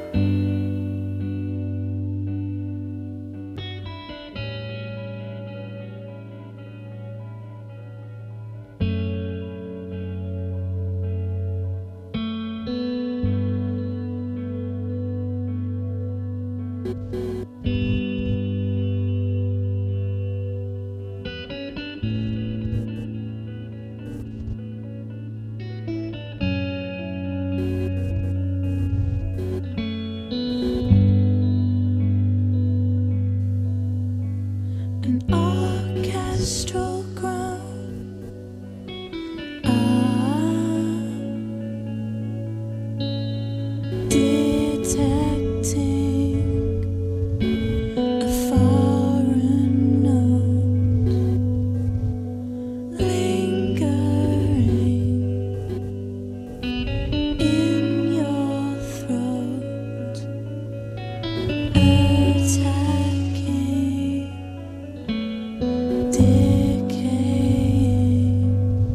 An orchestral groan. Detecting a foreign note lingering in your throat, attacking, decaying.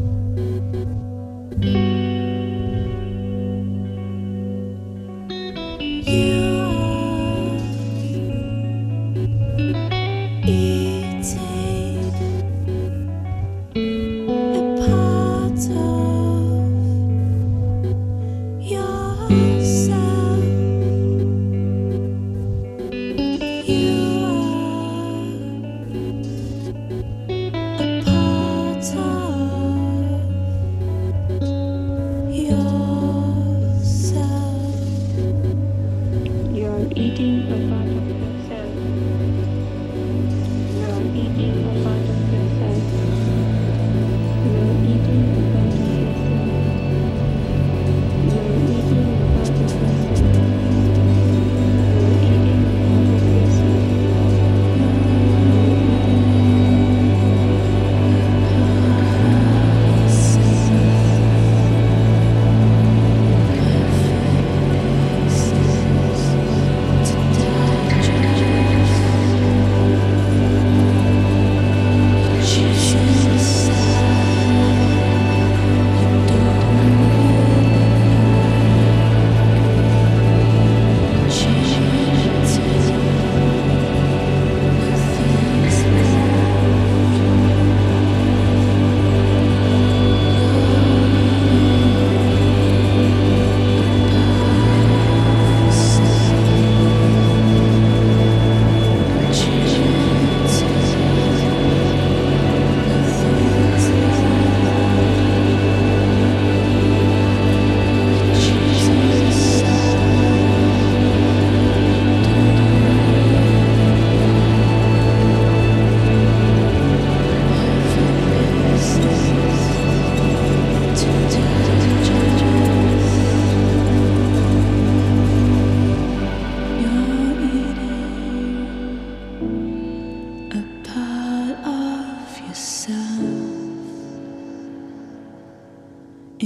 You are eating a part of yourself. You are a part of yourself. You're eating a part of yourself. You're eating a part of yourself. You're eating a part of yourself. You're eating a part of yourself. You're eating a part of yourself.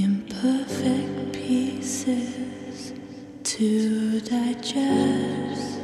Imperfect pieces to digest.